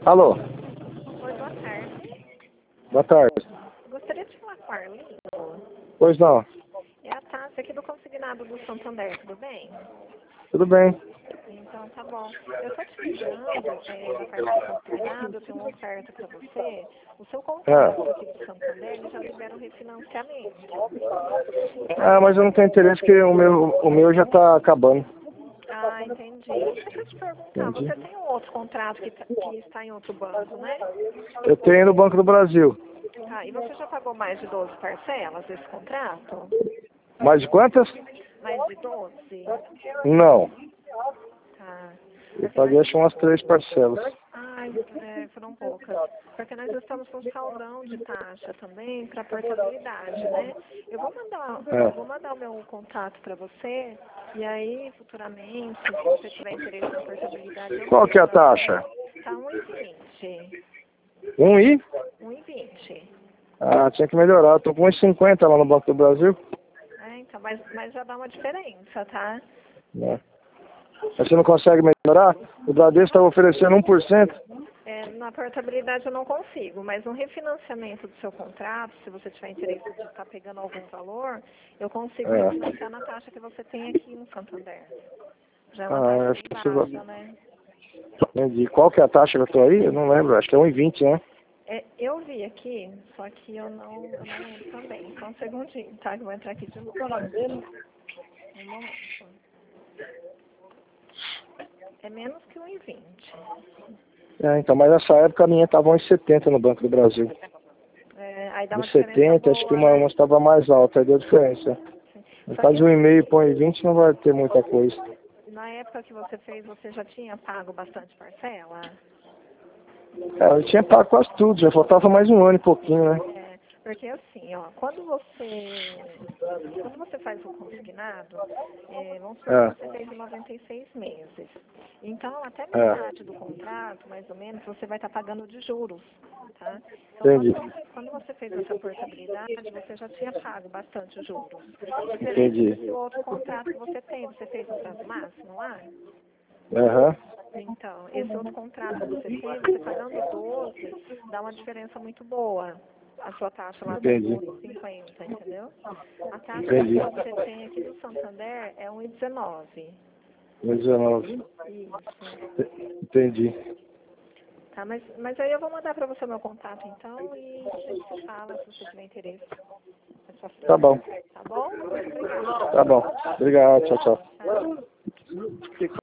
Alô, Oi, boa tarde. boa tarde. Gostaria de falar com a Arlindo. Pois não, É a Tássia aqui do Consignado do Santander, tudo bem? tudo bem. Então, tá bom. Eu estou te ligando da parte do Consignado, eu tenho uma oferta para você. O seu contrato É. aqui do Santander, ele já libera um refinanciamento. Mas eu não tenho interesse porque o meu já tá acabando. Ah, entendi. Deixa eu te perguntar, Entendi. você tem um outro contrato que está em outro banco, né? Eu tenho no Banco do Brasil. Tá, e você já pagou mais de 12 parcelas desse contrato? Mais de quantas? Mais de 12? Não. Tá. Eu Porque paguei nós acho umas 3 parcelas. Ai, foram poucas. Porque nós estamos com saldão de taxa também para portabilidade, né? Eu vou É. mandar o meu contato para você e aí futuramente, se você tiver interesse na portabilidade, eu Qual ligo que é a para você. taxa? Tá 1,20. 1 e? 1,20. Ah, tinha que melhorar. Eu tô com 1,50 lá no Banco do Brasil. É, então, mas já dá uma diferença, tá? Né? Mas você não consegue melhorar? O Bradesco estava oferecendo 1%. É, na portabilidade eu não consigo, mas no refinanciamento do seu contrato, se você tiver interesse de estar pegando algum valor, eu consigo É. refinanciar na taxa que você tem aqui no Santander. Já é uma Ah, taxa acho bem que você vai. baixa, né? Entendi. Qual que é a taxa que eu tô aí? Eu não lembro. Acho que é 1,20, né? É, eu vi aqui, só que eu não lembro também. Só um segundinho, tá? Que eu vou entrar aqui de novo. Qual é o nome dele? Um momento. É menos que 1,20. Então, mas nessa época a minha estava 1,70 no Banco do Brasil. É, aí dá uma diferença 1,70, acho que boa, uma né? estava mais alta, aí deu diferença. Só que Faz 1,5 assim, põe 1,20 não vai ter muita coisa. na época que você fez, você já tinha pago bastante parcela? Eu tinha pago quase tudo, já faltava mais um ano e pouquinho, né? É, porque assim, ó, quando você faz o consignado, vamos supor que É, você fez em 96 meses. Então, até é, metade do contrato, mais ou menos, você vai estar pagando de juros, tá? Então, entendi, quando você fez essa portabilidade, você já tinha pago bastante juros. Diferente desse entendi. outro contrato que você fez no prazo máximo lá? Aham, Então, esse outro contrato que você tem, você pagando 12, dá uma diferença muito boa. A sua taxa lá sendo entendi, 1,50, entendeu? A taxa que entendi. você tem aqui do Santander é 1,19. 1,19. Isso. Entendi. Tá, mas aí eu vou mandar para você o meu contato então e a gente se fala se você tiver interesse mais pra Tá frente. bom, Tá bom? Muito obrigada. tá bom. Obrigado, tchau, tchau. Tchau.